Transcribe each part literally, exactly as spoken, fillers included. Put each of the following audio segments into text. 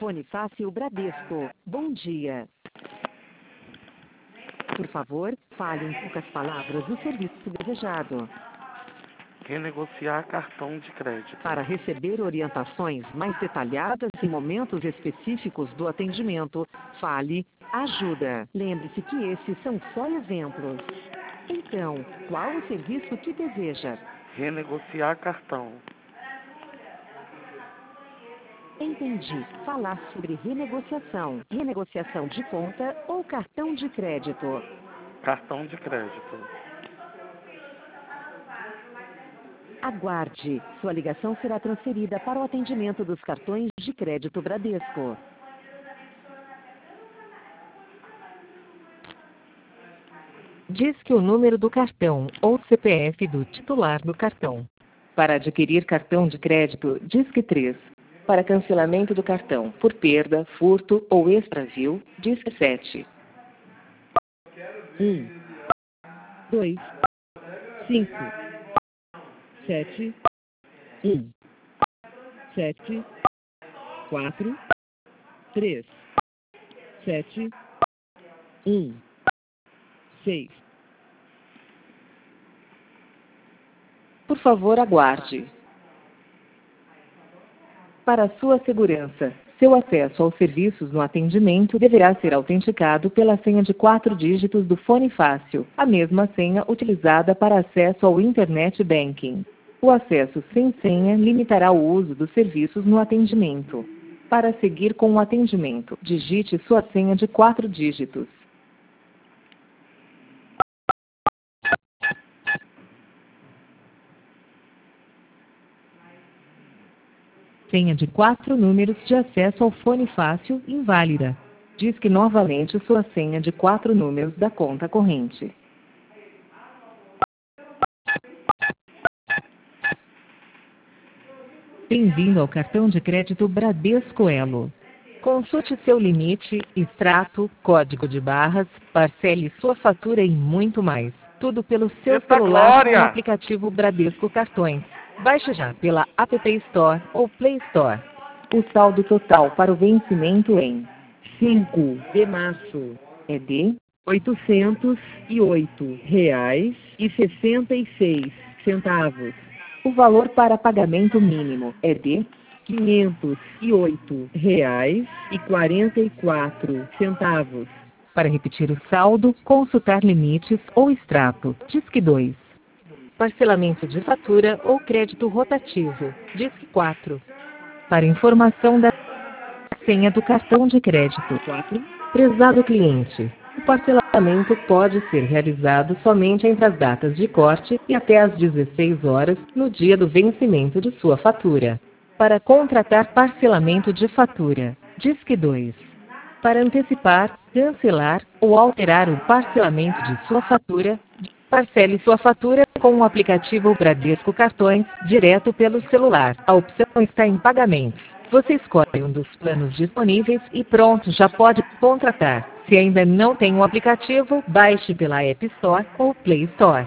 Fone Fácil Bradesco. Bom dia. Por favor, fale em poucas palavras o serviço desejado. Renegociar cartão de crédito. Para receber orientações mais detalhadas em momentos específicos do atendimento, fale ajuda. Lembre-se que esses são só exemplos. Então, qual o serviço que deseja? Renegociar cartão. Entendi. Falar sobre renegociação. Renegociação de conta ou cartão de crédito? Cartão de crédito. Aguarde. Sua ligação será transferida para o atendimento dos cartões de crédito Bradesco. Disque o número do cartão ou C P F do titular do cartão. Para adquirir cartão de crédito, disque três. Para cancelamento do cartão por perda, furto ou extravio, disque sete. um, dois, cinco, sete, um, sete, quatro, três, sete, um, seis. Por favor, aguarde. Para sua segurança, seu acesso aos serviços no atendimento deverá ser autenticado pela senha de quatro dígitos do Fone Fácil, a mesma senha utilizada para acesso ao Internet Banking. O acesso sem senha limitará o uso dos serviços no atendimento. Para seguir com o atendimento, digite sua senha de quatro dígitos. Senha de quatro números de acesso ao Fone Fácil inválida. Disque novamente sua senha de quatro números da conta corrente. Bem-vindo ao cartão de crédito Bradesco Elo. Consulte seu limite, extrato, código de barras, parcele sua fatura e muito mais. Tudo pelo seu Eita celular com o glória! aplicativo Bradesco Cartões. Baixe já pela App Store ou Play Store. O saldo total para o vencimento em cinco de março é de oitocentos e oito reais e sessenta e seis centavos. O valor para pagamento mínimo é de quinhentos e oito reais e quarenta e quatro centavos. Para repetir o saldo, consultar limites ou extrato, disque dois. Parcelamento de fatura ou crédito rotativo, disque quatro. Para informação da senha do cartão de crédito, quatro. Prezado cliente, o parcelamento pode ser realizado somente entre as datas de corte e até às dezesseis horas, no dia do vencimento de sua fatura. Para contratar parcelamento de fatura, disque dois. Para antecipar, cancelar ou alterar o parcelamento de sua fatura, parcele sua fatura com o aplicativo Bradesco Cartões, direto pelo celular. A opção está em pagamentos. Você escolhe um dos planos disponíveis e pronto, já pode contratar. Se ainda não tem o aplicativo, baixe pela App Store ou Play Store.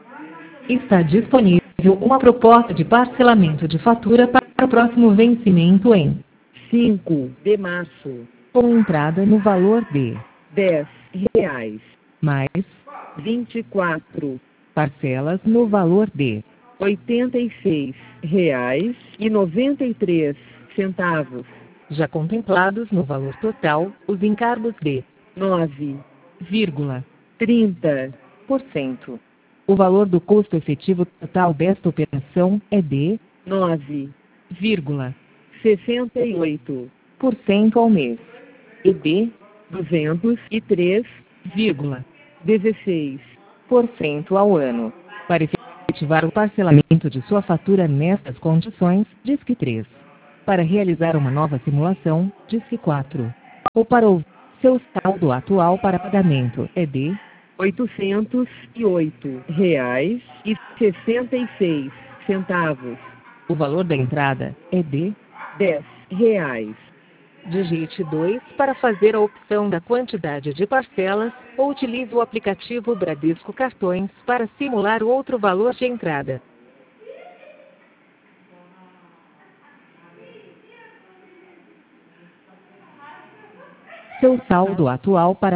Está disponível uma proposta de parcelamento de fatura para o próximo vencimento em cinco de março, com entrada no valor de dez reais, mais vinte e quatro parcelas no valor de oitenta e seis reais e noventa e três centavos. Já contemplados no valor total, os encargos de nove vírgula trinta por cento. O valor do custo efetivo total desta operação é de nove vírgula sessenta e oito por cento ao mês e de duzentos e três vírgula dezesseis por cento ao ano. Para efetivar o parcelamento de sua fatura nestas condições, disque três. Para realizar uma nova simulação, disque quatro. Ou para o seu saldo atual para pagamento é de oitocentos e oito reais e sessenta e seis centavos. O valor da entrada é de dez reais. Digite dois para fazer a opção da quantidade de parcelas ou utilize o aplicativo Bradesco Cartões para simular outro valor de entrada. seu saldo atual para